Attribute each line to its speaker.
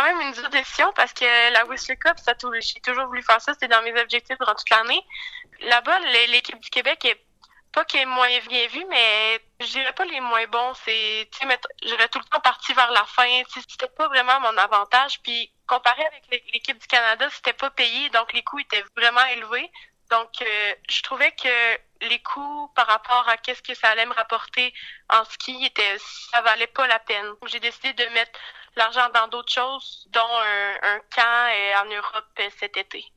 Speaker 1: même une dure décision parce que la Whistler Cup, j'ai toujours voulu faire ça, c'était dans mes objectifs durant toute l'année. Là-bas, l'équipe du Québec est pas qu'elle est moins bien vue, mais je dirais pas les moins bons. C'est, tu sais, j'aurais tout le temps parti vers la fin. C'était pas vraiment mon avantage. Puis comparé avec l'équipe du Canada, c'était pas payé, donc les coûts étaient vraiment élevés. Donc, je trouvais que les coûts par rapport à qu'est-ce que ça allait me rapporter en ski ça valait pas la peine. J'ai décidé de mettre l'argent dans d'autres choses, dont un camp en Europe cet été.